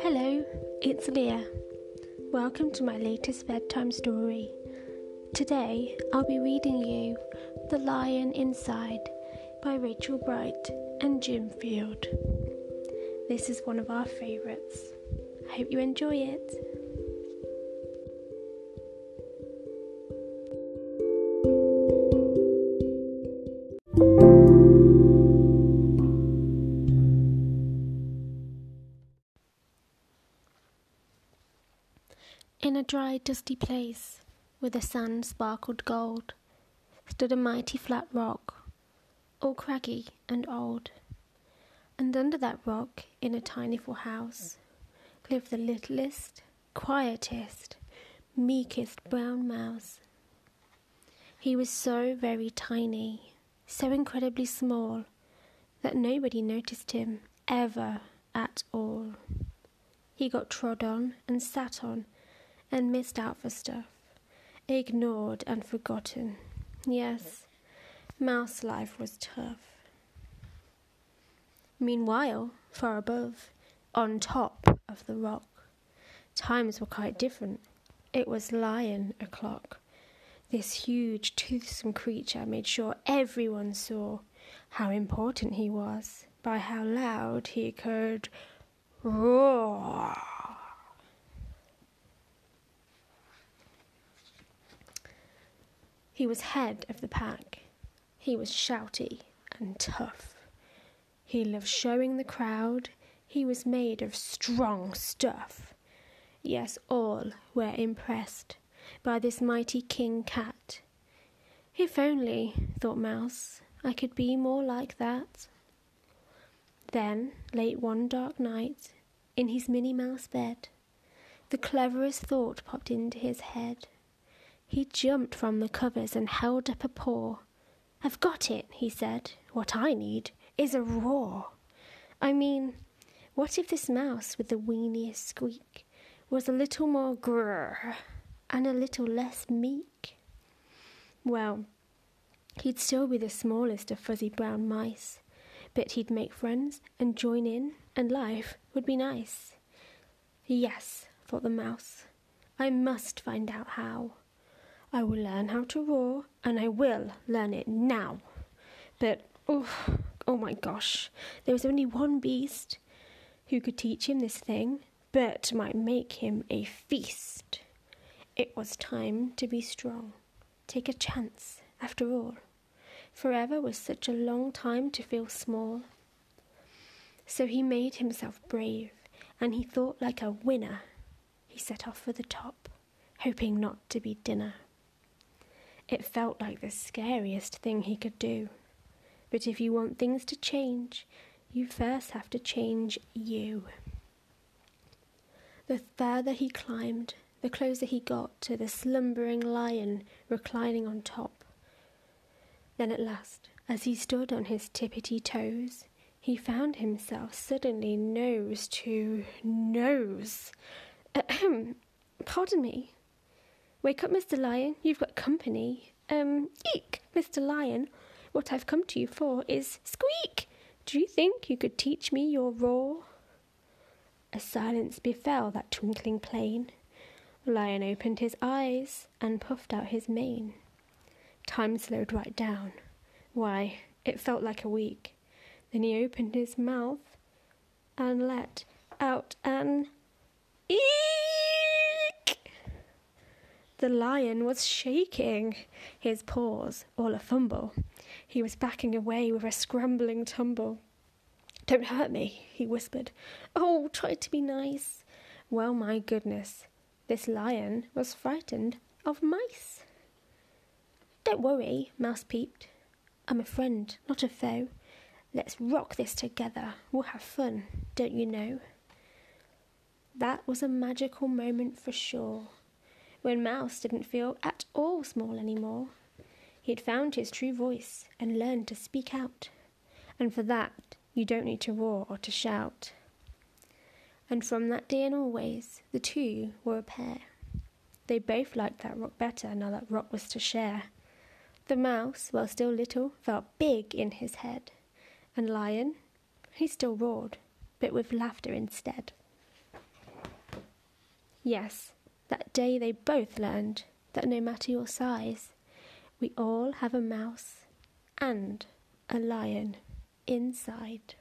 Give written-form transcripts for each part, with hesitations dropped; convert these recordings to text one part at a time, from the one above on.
Hello, it's Leah. Welcome to my latest bedtime story. Today, I'll be reading you The Lion Inside by Rachel Bright and Jim Field. This is one of our favourites. I hope you enjoy it. In a dry, dusty place, where the sand sparkled gold, stood a mighty flat rock, all craggy and old. And under that rock, in a tiny little house, lived the littlest, quietest, meekest brown mouse. He was so very tiny, so incredibly small, that nobody noticed him ever at all. He got trod on and sat on, and missed out for stuff, ignored and forgotten. Yes, mouse life was tough. Meanwhile, far above, on top of the rock, times were quite different. It was lion o'clock. This huge, toothsome creature made sure everyone saw how important he was by how loud he could roar. He was head of the pack. He was shouty and tough. He loved showing the crowd he was made of strong stuff. Yes, all were impressed by this mighty king cat. If only, thought Mouse, I could be more like that. Then, late one dark night, in his Minnie Mouse bed, the cleverest thought popped into his head. He jumped from the covers and held up a paw. "I've got it," he said. "What I need is a roar. I mean, what if this mouse with the weeniest squeak was a little more grrr and a little less meek?" Well, he'd still be the smallest of fuzzy brown mice, but he'd make friends and join in, and life would be nice. Yes, thought the mouse, I must find out how. I will learn how to roar, and I will learn it now. But, oh my gosh, there was only one beast who could teach him this thing, but might make him a feast. It was time to be strong, take a chance, after all. Forever was such a long time to feel small. So he made himself brave, and he thought like a winner. He set off for the top, hoping not to be dinner. It felt like the scariest thing he could do. But if you want things to change, you first have to change you. The further he climbed, the closer he got to the slumbering lion reclining on top. Then at last, as he stood on his tippity toes, he found himself suddenly nose to nose. Pardon me. "Wake up, Mr. Lion, you've got company." Eek, Mr. Lion, what I've come to you for is squeak. Do you think you could teach me your roar?" A silence befell that twinkling plain. Lion opened his eyes and puffed out his mane. Time slowed right down. Why, it felt like a week. Then he opened his mouth and let out an eek. The lion was shaking, his paws all a-fumble. He was backing away with a scrambling tumble. "Don't hurt me," he whispered. "Oh, try to be nice." Well, my goodness, this lion was frightened of mice. "Don't worry," Mouse peeped. "I'm a friend, not a foe. Let's rock this together. We'll have fun, don't you know?" That was a magical moment for sure, when Mouse didn't feel at all small anymore. He'd found his true voice and learned to speak out. And for that, you don't need to roar or to shout. And from that day and always, the two were a pair. They both liked that rock better now that rock was to share. The mouse, while still little, felt big in his head. And Lion, he still roared, but with laughter instead. Yes, that day they both learned that no matter your size, we all have a mouse and a lion inside.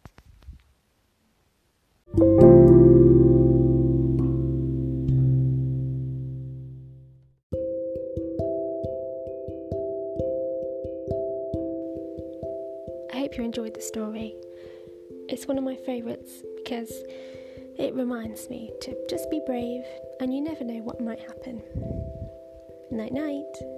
I hope you enjoyed the story. It's one of my favourites because it reminds me to just be brave, and you never know what might happen. Night night.